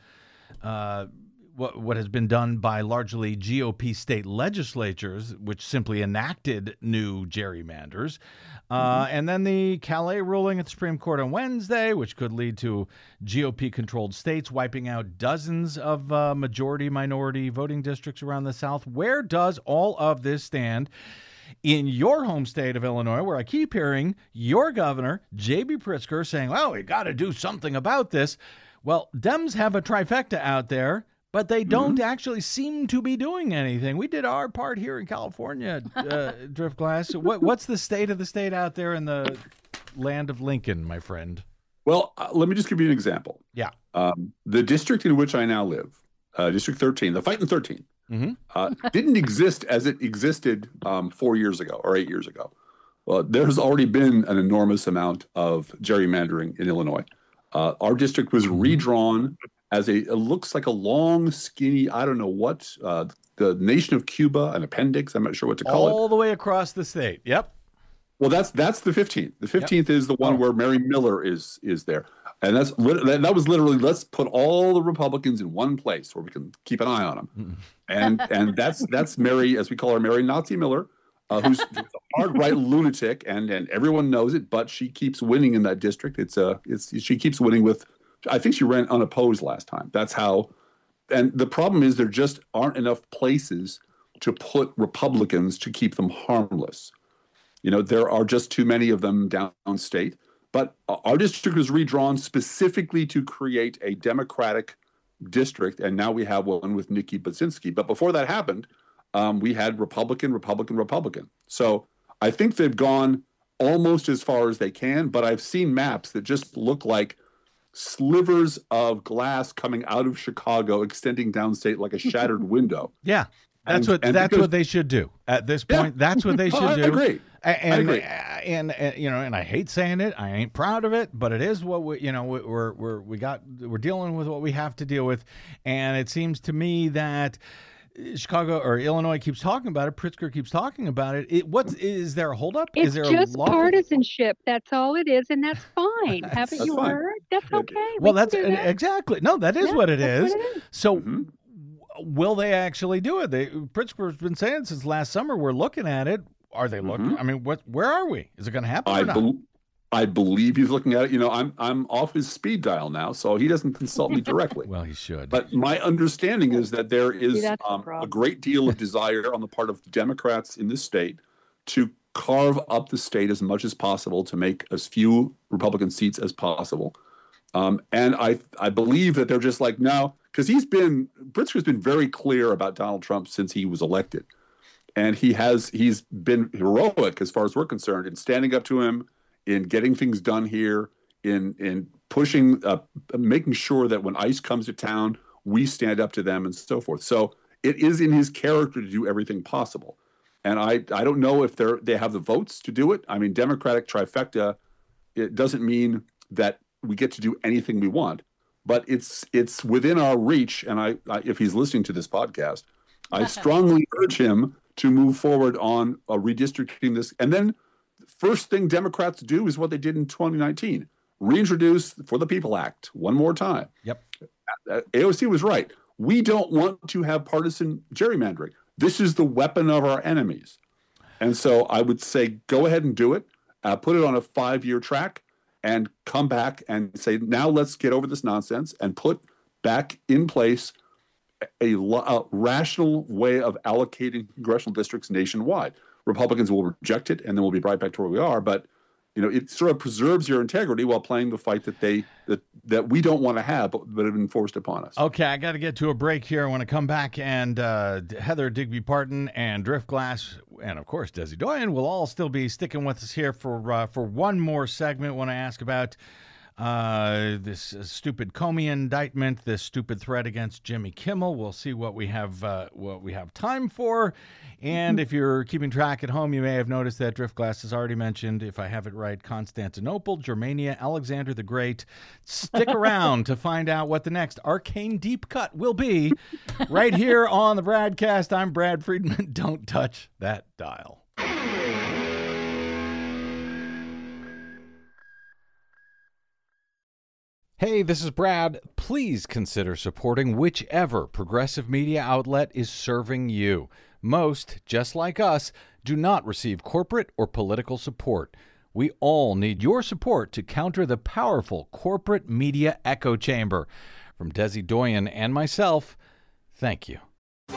uh, what what has been done by largely G O P state legislatures, which simply enacted new gerrymanders. Uh, Mm-hmm. and then the Calais ruling at the Supreme Court on Wednesday, which could lead to G O P-controlled states wiping out dozens of uh, majority-minority voting districts around the South. Where does all of this stand in your home state of Illinois, where I keep hearing your governor, J B. Pritzker, saying, well, we got to do something about this? Well, Dems have a trifecta out there, but they don't Mm-hmm. actually seem to be doing anything. We did our part here in California, uh, Driftglass. What, what's the state of the state out there in the land of Lincoln, my friend? Well, uh, let me just give you an example. Yeah. Um, the district in which I now live, uh, District thirteen, the Fightin' thirteen, Mm-hmm. uh, didn't exist as it existed um, four years ago or eight years ago. Well, there's already been an enormous amount of gerrymandering in Illinois. Uh, our district was redrawn as a, it looks like a long, skinny, I don't know what, uh, the nation of Cuba, an appendix, I'm not sure what to call it. All the way across the state. Yep. Well, that's that's the fifteenth. The fifteenth is the one Oh. where Mary Miller is is there, and that's lit- that, that was literally let's put all the Republicans in one place where we can keep an eye on them, and and that's that's Mary, as we call her, Mary Nazi Miller, uh, who's a hard right lunatic, and and everyone knows it, but she keeps winning in that district. It's a it's she keeps winning with, I think she ran unopposed last time. That's how, and the problem is there just aren't enough places to put Republicans to keep them harmless. You know, there are just too many of them downstate. But our district was redrawn specifically to create a Democratic district, and now we have one with Nikki Baczynski. But before that happened, um, we had Republican, Republican, Republican. So I think they've gone almost as far as they can, but I've seen maps that just look like slivers of glass coming out of Chicago, extending downstate like a shattered window. Yeah. That's And- what and that's because- what they should do at this Yeah. point. That's what they should Oh, I do. agree. A- And, agree. And, and you know, and I hate saying it. I ain't proud of it, but it is what we, you know, we- we're we're we got we're dealing with what we have to deal with, and it seems to me that Chicago or Illinois keeps talking about it. Pritzker keeps talking about it. It what is there a holdup? It's is there just a law? partisanship. That's all it is, and that's fine. Haven't That's you fine. heard? That's okay. We Well, can that's do that. exactly no. That is Yeah, what it that's is. what it is. So. Mhm. Will they actually do it? They, Pritzker's been saying since last summer. We're looking at it. Are they looking? Mhm. I mean, what? Where are we? Is it going to happen I or not? bel I believe he's looking at it. You know, I'm I'm off his speed dial now, so he doesn't consult me directly. Well, he should. But my understanding is that there is that's the um, a problem. great deal of desire on the part of Democrats in this state to carve up the state as much as possible to make as few Republican seats as possible. Um, and I I believe that they're just like, no, because he's been, Pritzker's been very clear about Donald Trump since he was elected. And he has, he's been heroic as far as we're concerned in standing up to him, in getting things done here, in, in pushing, uh, making sure that when ICE comes to town, we stand up to them and so forth. So it is in his character to do everything possible. And I, I don't know if they're, they have the votes to do it. I mean, Democratic trifecta, it doesn't mean that we get to do anything we want, but it's it's within our reach. And I, I if he's listening to this podcast, I strongly urge him to move forward on uh, redistricting this. And then first thing Democrats do is what they did in twenty nineteen, reintroduce For the People Act one more time. Yep. Uh, A O C was right. We don't want to have partisan gerrymandering. This is the weapon of our enemies. And so I would say, go ahead and do it. Uh, put it on a five-year track and come back and say, now let's get over this nonsense and put back in place a, lo- a rational way of allocating congressional districts nationwide. Republicans will reject it, and then we'll be right back to where we are. But you know, it sort of preserves your integrity while playing the fight that they that that we don't want to have, but that have been forced upon us. Okay, I got to get to a break here. I want to come back, and uh, Heather Digby Parton and Driftglass, and of course Desi Doyen will all still be sticking with us here for uh, for one more segment. When I ask about uh, this uh, stupid Comey indictment, this stupid threat against Jimmy Kimmel, we'll see what we have uh, what we have time for. And if you're keeping track at home, you may have noticed that Driftglass has already mentioned, if I have it right, Constantinople, Germania, Alexander the Great. Stick around to find out what the next arcane deep cut will be right here on the Bradcast. I'm Brad Friedman. Don't touch that dial. Hey, this is Brad. Please consider supporting whichever progressive media outlet is serving you. Most, just like us, do not receive corporate or political support. We all need your support to counter the powerful corporate media echo chamber. From Desi Doyen and myself, thank you.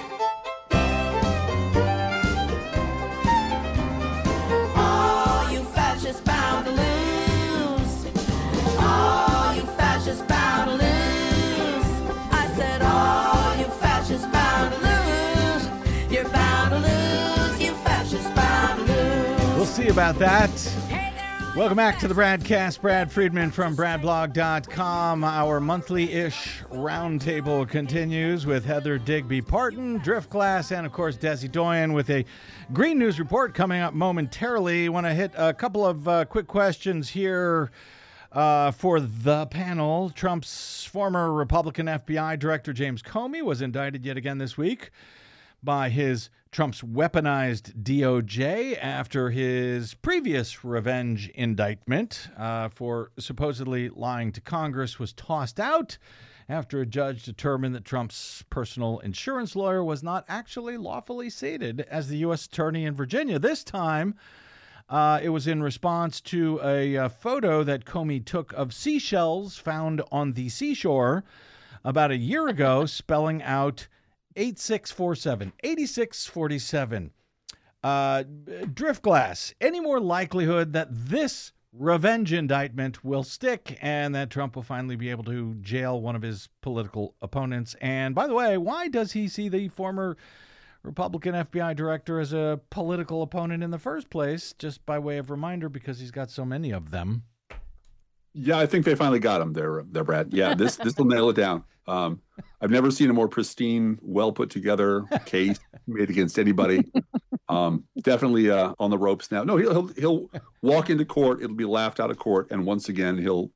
We'll see about that. Welcome back to the Bradcast. Brad Friedman from brad blog dot com. Our monthly-ish roundtable continues with Heather Digby Parton, Driftglass, and, of course, Desi Doyen with a Green News report coming up momentarily. Want to hit a couple of uh, quick questions here uh, for the panel. Trump's former Republican F B I Director James Comey was indicted yet again this week by his Trump's weaponized D O J after his previous revenge indictment uh, for supposedly lying to Congress was tossed out after a judge determined that Trump's personal insurance lawyer was not actually lawfully seated as the U S attorney in Virginia. This time, uh, it was in response to a, a photo that Comey took of seashells found on the seashore about a year ago, spelling out eight six four seven, eighty-six forty-seven. Uh, Driftglass, any more likelihood that this revenge indictment will stick and that Trump will finally be able to jail one of his political opponents? And by the way, why does he see the former Republican F B I director as a political opponent in the first place? Just by way of reminder, because he's got so many of them. Yeah, I think they finally got him there, there, Brad. Yeah, this this will nail it down. Um, I've never seen a more pristine, well put together case made against anybody. Um, definitely uh, on the ropes now. No, he'll, he'll he'll walk into court. It'll be laughed out of court, and once again he'll.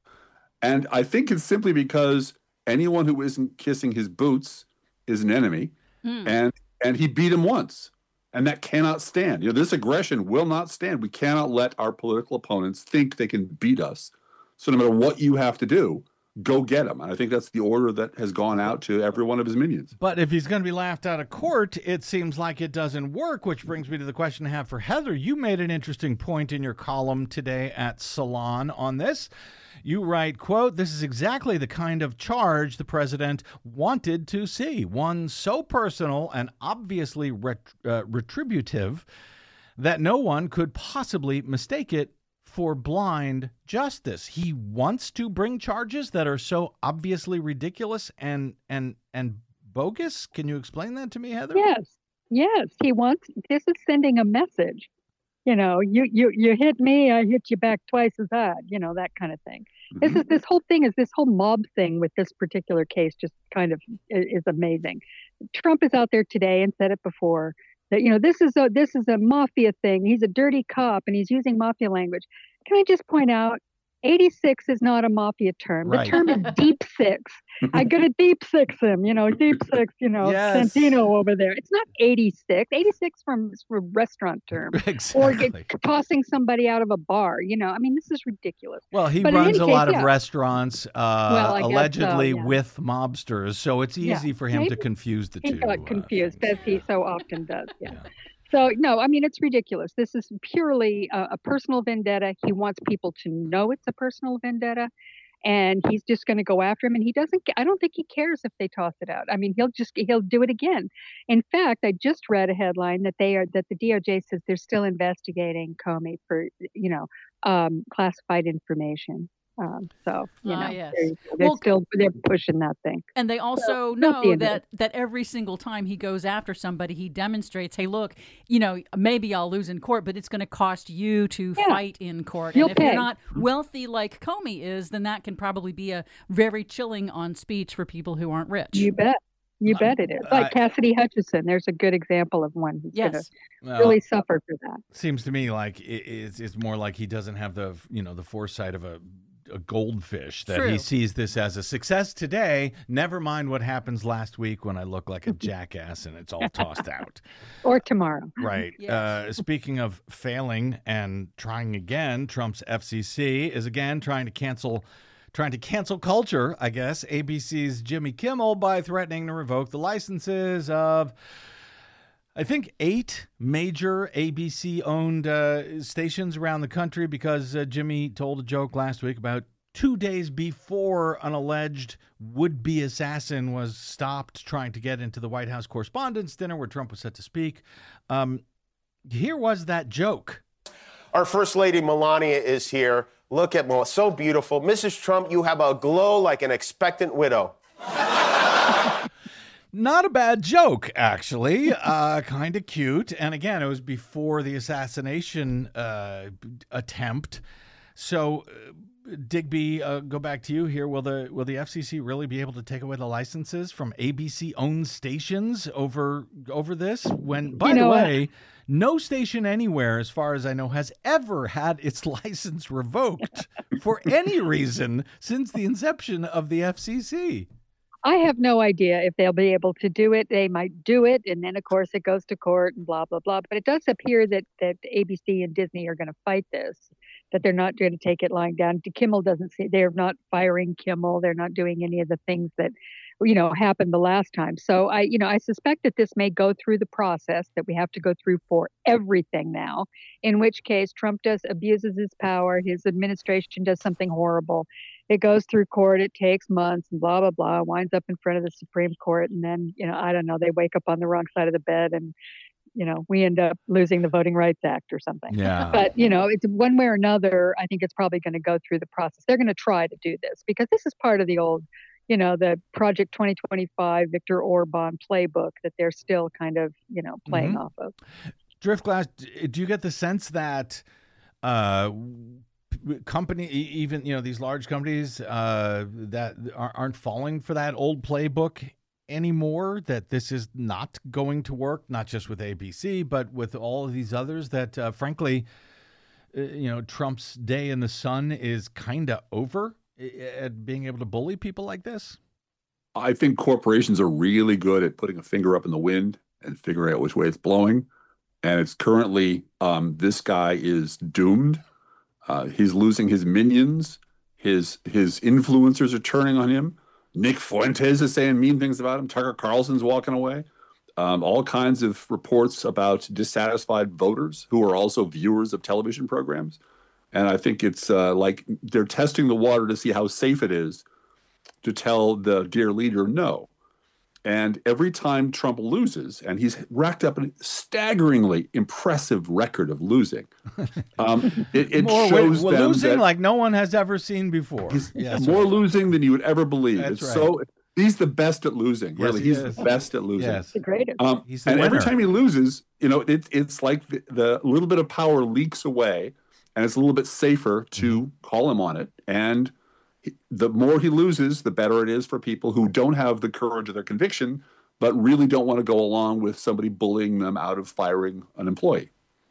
And I think it's simply because anyone who isn't kissing his boots is an enemy, mm. and and he beat him once, and that cannot stand. You know, this aggression will not stand. We cannot let our political opponents think they can beat us. So no matter what you have to do, go get him. And I think that's the order that has gone out to every one of his minions. But if he's going to be laughed out of court, it seems like it doesn't work, which brings me to the question I have for Heather. You made an interesting point in your column today at Salon on this. You write, quote, "This is exactly the kind of charge the president wanted to see, one so personal and obviously ret- uh, retributive that no one could possibly mistake it for blind justice." He wants to bring charges that are so obviously ridiculous and and and bogus. Can you explain that to me, Heather? Yes, yes. He wants. This is sending a message. You know, you you you hit me, I hit you back twice as hard. You know, that kind of thing. Mm-hmm. This is this whole thing is this whole mob thing with this particular case. Just kind of is, is amazing. Trump is out there today and said it before. That, you know, this is a this is a mafia thing. He's a dirty cop and he's using mafia language. Can I just point out, eighty-six is not a mafia term. Right. The term is deep six. I got to deep six him, you know, deep six, you know, yes. Santino over there. It's not eighty-six. eighty-six from for restaurant term. Exactly. Or get, tossing somebody out of a bar. You know, I mean, this is ridiculous. Well, he but runs a case, lot yeah. of restaurants, uh, well, allegedly so, yeah. with mobsters, so it's easy yeah. for him Maybe to confuse the he two. He got uh, confused, things. as he so often does. Yeah. yeah. So, no, I mean, it's ridiculous. This is purely a, a personal vendetta. He wants people to know it's a personal vendetta, and he's just going to go after him. And he doesn't, I don't think he cares if they toss it out. I mean, he'll just, he'll do it again. In fact, I just read a headline that they are, that the D O J says they're still investigating Comey for, you know, um, classified information. Um, so, you Ah, know, yes. they're, they're Well, still, they're pushing that thing. And they also So, not the know end of that, it. that every single time he goes after somebody, he demonstrates, hey, look, you know, maybe I'll lose in court, but it's going to cost you to Yeah. fight in court. You'll and if you're pay. not wealthy like Comey is, then that can probably be a very chilling on speech for people who aren't rich. You bet. You bet it is. Like I- Cassidy Hutchinson, there's a good example of one who's going to Yes. Well, really suffer for that. seems to me like it, it's, it's more like he doesn't have the, you know, the foresight of a a goldfish, that True. he sees this as a success today. Never mind what happens last week when I look like a jackass and it's all tossed out. Or tomorrow. Right. Yes. Uh, speaking of failing and trying again, Trump's F C C is again trying to cancel trying to cancel culture, I guess, A B C's Jimmy Kimmel by threatening to revoke the licenses of, I think, eight major A B C-owned uh, stations around the country because uh, Jimmy told a joke last week about two days before an alleged would-be assassin was stopped trying to get into the White House Correspondents' Dinner where Trump was set to speak. Um, here was that joke. Our First Lady Melania is here. Look at Melania, so beautiful. Missus Trump, you have a glow like an expectant widow. Not a bad joke, actually. Uh, kind of cute. And again, it was before the assassination uh, attempt. So, uh, Digby, uh, go back to you here. Will the will the F C C really be able to take away the licenses from A B C-owned stations over over this? When, by You know, the way, no station anywhere, as far as I know, has ever had its license revoked for any reason since the inception of the F C C. I have no idea if they'll be able to do it. They might do it, and then of course it goes to court and blah blah blah. But it does appear that that A B C and Disney are going to fight this, that they're not going to take it lying down. Kimmel doesn't see. They're not firing Kimmel. They're not doing any of the things that, you know, happened the last time. So I, you know, I suspect that this may go through the process that we have to go through for everything now. In which case, Trump does abuses his power. His administration does something horrible. It goes through court. It takes months and blah, blah, blah, winds up in front of the Supreme Court. And then, you know, I don't know, they wake up on the wrong side of the bed and, you know, we end up losing the Voting Rights Act or something. Yeah. But, you know, it's one way or another, I think it's probably going to go through the process. They're going to try to do this because this is part of the old, you know, the Project twenty twenty-five, Viktor Orban playbook that they're still kind of, you know, playing Mm-hmm. off of. Driftglass, do you get the sense that uh, company, even, you know, these large companies uh, that aren't falling for that old playbook anymore, that this is not going to work, not just with A B C, but with all of these others that, uh, frankly, uh, you know, Trump's day in the sun is kind of over at being able to bully people like this? I think corporations are really good at putting a finger up in the wind and figuring out which way it's blowing. And it's currently, um, this guy is doomed. Uh, he's losing his minions. His his influencers are turning on him. Nick Fuentes is saying mean things about him. Tucker Carlson's walking away. Um, all kinds of reports about dissatisfied voters who are also viewers of television programs. And I think it's uh, like they're testing the water to see how safe it is to tell the dear leader no. And every time Trump loses, and he's racked up a staggeringly impressive record of losing, um, it, it more, shows we're them losing that like no one has ever seen before. he's Yes, more right. losing than you would ever believe. That's it's right. so he's the best at losing. Yes, Really, he he's is. the best at losing. Yes. The greatest. Um, He's the and every winner. time he loses, you know, it, it's like the, the little bit of power leaks away, and it's a little bit safer to Mm-hmm. call him on it. And he- the more he loses, the better it is for people who don't have the courage of their conviction, but really don't want to go along with somebody bullying them out of firing an employee.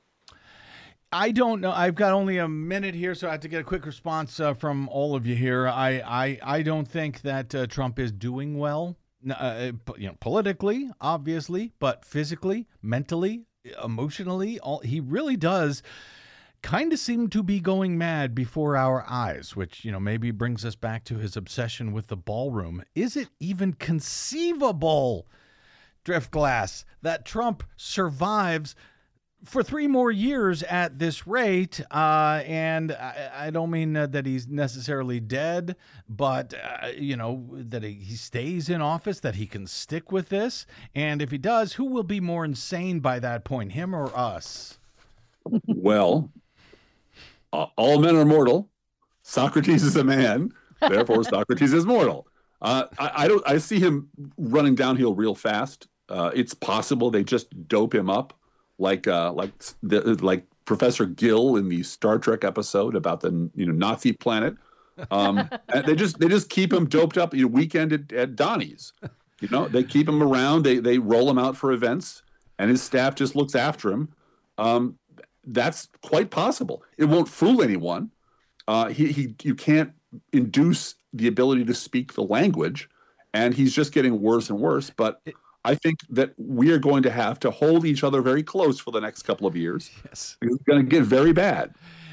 I don't know. I've got only a minute here, so I have to get a quick response uh, from all of you here. I, I, I don't think that uh, Trump is doing well, uh, you know, politically, obviously, but physically, mentally, emotionally, all, he really does kind of seem to be going mad before our eyes, which, you know, maybe brings us back to his obsession with the ballroom. Is it even conceivable, Driftglass, that Trump survives for three more years at this rate? Uh, and I, I don't mean uh, that he's necessarily dead, but, uh, you know, that he, he stays in office, that he can stick with this. And if he does, who will be more insane by that point, him or us? Well, uh, all men are mortal. Socrates is a man, therefore Socrates is mortal. Uh, I, I don't. I see him running downhill real fast. Uh, it's possible they just dope him up, like uh, like the, like Professor Gill in the Star Trek episode about the you know Nazi planet. Um, and they just they just keep him doped up. You know, weekend at, at Donnie's. You know, they keep him around. They they roll him out for events, and his staff just looks after him. Um, that's quite possible. It won't fool anyone. Uh, he he you can't induce the ability to speak the language, and he's just getting worse and worse. But I think that we are going to have to hold each other very close for the next couple of years. Yes. It's going to get very bad.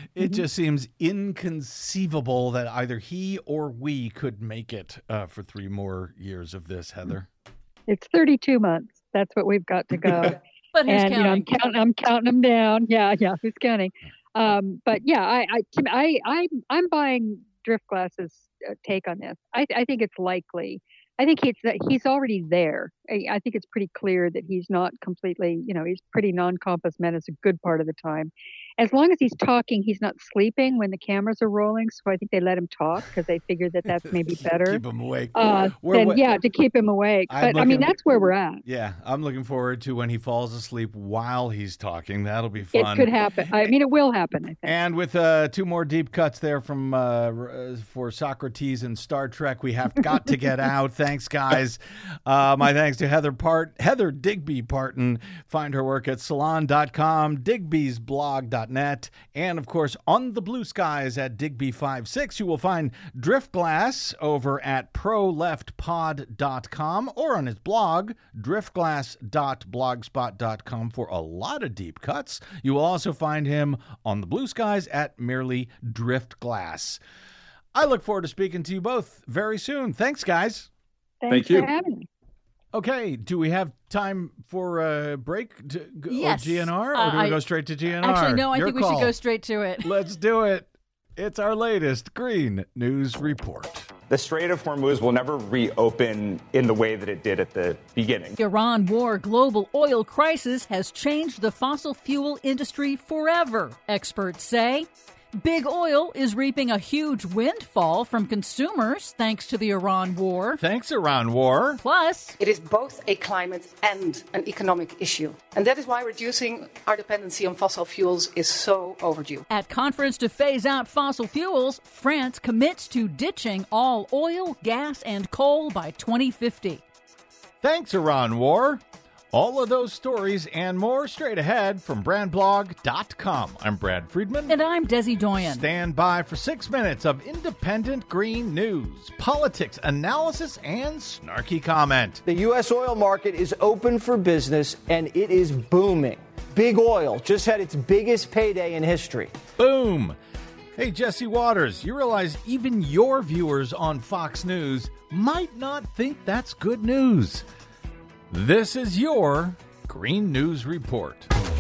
It Mhm. just seems inconceivable that either he or we could make it uh, for three more years of this, Heather. It's thirty-two months. That's what we've got to go. But who's and you know, I'm counting? counting. I'm counting them down. Yeah, yeah. Who's counting? Um, but yeah, I, I, to- I, I, I'm buying Driftglass's uh, take on this. I, I think it's likely. I think he's that he's already there. I, I think it's pretty clear that he's not completely. You know, he's pretty non-compass menace a good part of the time. As long as he's talking, he's not sleeping when the cameras are rolling. So I think they let him talk because they figure that that's maybe better. Keep him awake. Uh, We're then, wa- yeah, to keep him awake. I'm But I mean, looking- that's where we're at. Yeah, I'm looking forward to when he falls asleep while he's talking. That'll be It fun. could happen. I mean, it will happen, I think. And with uh, two more deep cuts there from uh, r- for Socrates and Star Trek, we have got to get out. Thanks, guys. Uh, my thanks to Heather Part Heather Digby Parton. Find her work at salon dot com, digby's blog dot net, and of course on the blue skies at Digby fifty-six. You will find Driftglass over at pro left pod dot com or on his blog driftglass dot blogspot dot com for a lot of deep cuts. You will also find him on the blue skies at merely Driftglass. I look forward to speaking to you both very soon. Thanks, guys. Thanks Thank for you. having me. Okay, do we have time for a break to go Yes. G N R, or Uh, do we I- go straight to G N R? Actually, no, I Your think we should call. go straight to it. Let's do it. It's our latest Green News Report. The Strait of Hormuz will never reopen in the way that it did at the beginning. Iran war global oil crisis has changed the fossil fuel industry forever, experts say. Big Oil is reaping a huge windfall from consumers thanks to the Iran war. Thanks, Iran war. Plus, it is both a climate and an economic issue. And that is why reducing our dependency on fossil fuels is so overdue. at conference to phase out fossil fuels, France commits to ditching all oil, gas, and coal by twenty fifty. Thanks, Iran war. All of those stories and more straight ahead from brand blog dot com. I'm Brad Friedman. And I'm Desi Doyen. Stand by for six minutes of independent green news, politics, analysis, and snarky comment. The U S oil market is open for business and it is booming. Big Oil just had its biggest payday in history. Boom. Hey, Jesse Waters, you realize even your viewers on Fox News might not think that's good news. This is your Green News Report.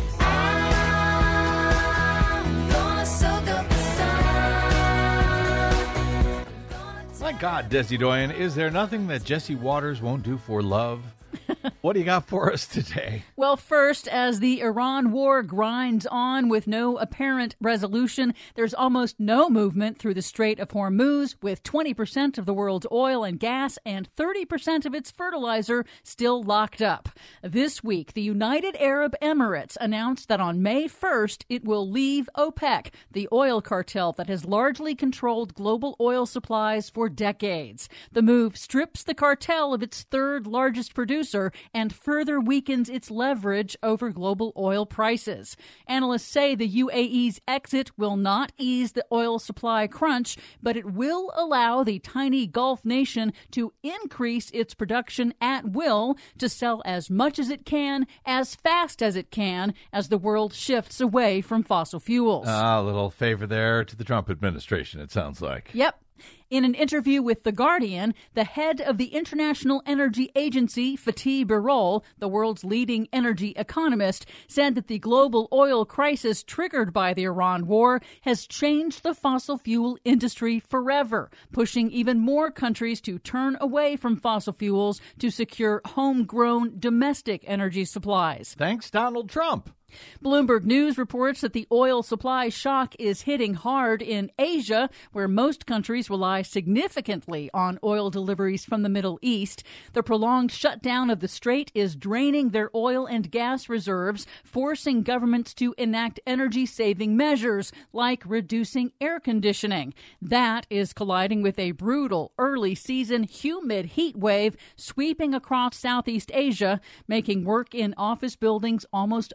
My God, Desi Doyen, is there nothing that Jesse Waters won't do for love? What do you got for us today? Well, first, as the Iran war grinds on with no apparent resolution, there's almost no movement through the Strait of Hormuz, with twenty percent of the world's oil and gas and thirty percent of its fertilizer still locked up. This week, the United Arab Emirates announced that on May first, it will leave OPEC, the oil cartel that has largely controlled global oil supplies for decades. The move strips the cartel of its third largest producer and further weakens its leverage over global oil prices. Analysts say the U A E's exit will not ease the oil supply crunch, but it will allow the tiny Gulf nation to increase its production at will to sell as much as it can, as fast as it can, as the world shifts away from fossil fuels. Ah, a little favor there to the Trump administration, it sounds like. Yep. In an interview with The Guardian, the head of the International Energy Agency, Fatih Birol, the world's leading energy economist, said that the global oil crisis triggered by the Iran war has changed the fossil fuel industry forever, pushing even more countries to turn away from fossil fuels to secure homegrown domestic energy supplies. Thanks, Donald Trump. Bloomberg News reports that the oil supply shock is hitting hard in Asia, where most countries rely significantly on oil deliveries from the Middle East. The prolonged shutdown of the strait is draining their oil and gas reserves, forcing governments to enact energy-saving measures like reducing air conditioning. That is colliding with a brutal early-season humid heat wave sweeping across Southeast Asia, making work in office buildings almost unbearable.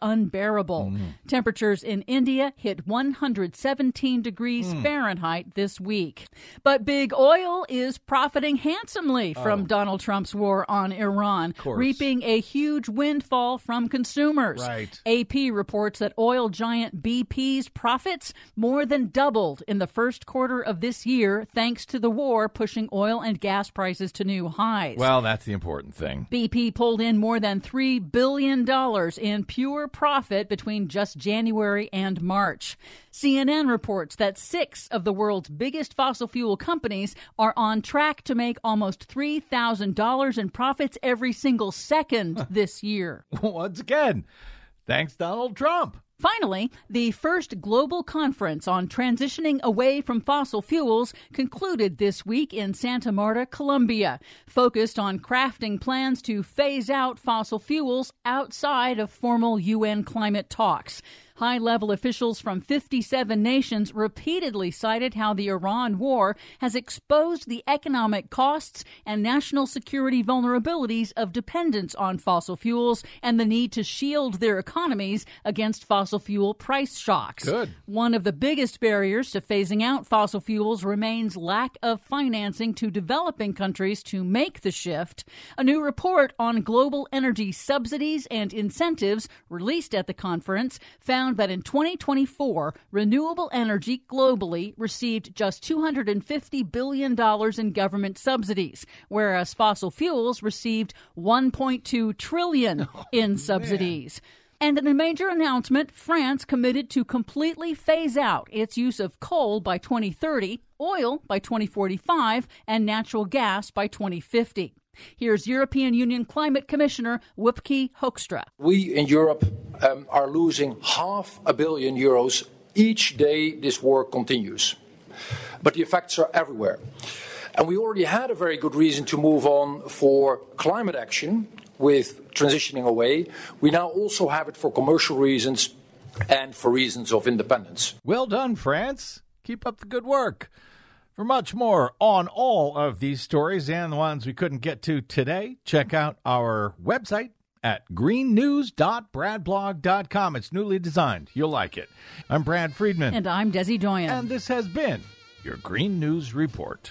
unbearable. Mm. Temperatures in India hit one hundred seventeen degrees mm. Fahrenheit this week. But big oil is profiting handsomely from oh. Donald Trump's war on Iran, reaping a huge windfall from consumers. Right. A P reports that oil giant B P's profits more than doubled in the first quarter of this year, thanks to the war pushing oil and gas prices to new highs. Well, that's the important thing. B P pulled in more than three billion dollars in pure profit between just January and March. C N N reports that six of the world's biggest fossil fuel companies are on track to make almost three thousand dollars in profits every single second this year. Once again, thanks, Donald Trump. Finally, the first global conference on transitioning away from fossil fuels concluded this week in Santa Marta, Colombia, focused on crafting plans to phase out fossil fuels outside of formal U N climate talks. High-level officials from fifty-seven nations repeatedly cited how the Iran war has exposed the economic costs and national security vulnerabilities of dependence on fossil fuels and the need to shield their economies against fossil fuel price shocks. Good. One of the biggest barriers to phasing out fossil fuels remains lack of financing to developing countries to make the shift. A new report on global energy subsidies and incentives released at the conference found that in twenty twenty-four, renewable energy globally received just two hundred fifty billion dollars in government subsidies, whereas fossil fuels received one point two trillion dollars oh, in subsidies. Man. And in a major announcement, France committed to completely phase out its use of coal by twenty thirty, oil by twenty forty-five, and natural gas by twenty fifty. Here's European Union Climate Commissioner Wopke Hoekstra. We in Europe um, are losing half a billion euros each day this war continues. But the effects are everywhere. And we already had a very good reason to move on for climate action with transitioning away. We now also have it for commercial reasons and for reasons of independence. Well done, France. Keep up the good work. For much more on all of these stories and the ones we couldn't get to today, check out our website at green news dot brad blog dot com. It's newly designed. You'll like it. I'm Brad Friedman. And I'm Desi Doyen. And this has been your Green News Report.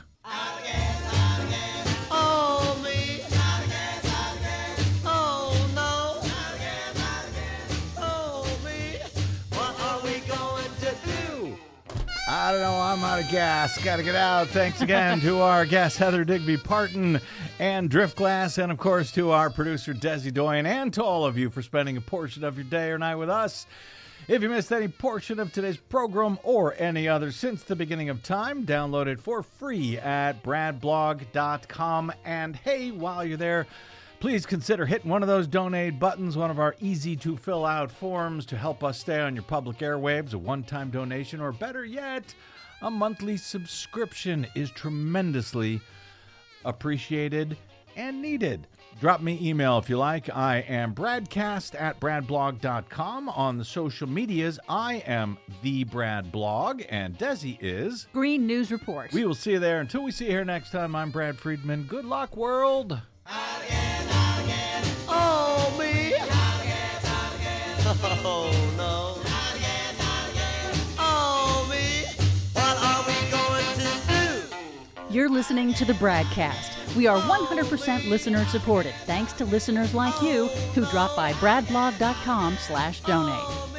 I don't know, I'm out of gas. Got to get out. Thanks again to our guest, Heather Digby Parton and Driftglass, and of course to our producer, Desi Doyen, and to all of you for spending a portion of your day or night with us. If you missed any portion of today's program or any other since the beginning of time, download it for free at brad blog dot com. And hey, while you're there, please consider hitting one of those donate buttons, one of our easy-to-fill-out forms to help us stay on your public airwaves. A one-time donation, or better yet, a monthly subscription is tremendously appreciated and needed. Drop me email if you like. I am bradcast at brad blog dot com. On the social medias, I am the Brad Blog, and Desi is Green News Report. We will see you there. Until we see you here next time, I'm Brad Friedman. Good luck, world. Again, again. Oh, me. Again, again. Oh, no. Again, again. Oh, me. What are we going to do? You're listening to the Bradcast. We are one hundred percent listener supported, thanks to listeners like you who drop by brad blog dot com slash donate.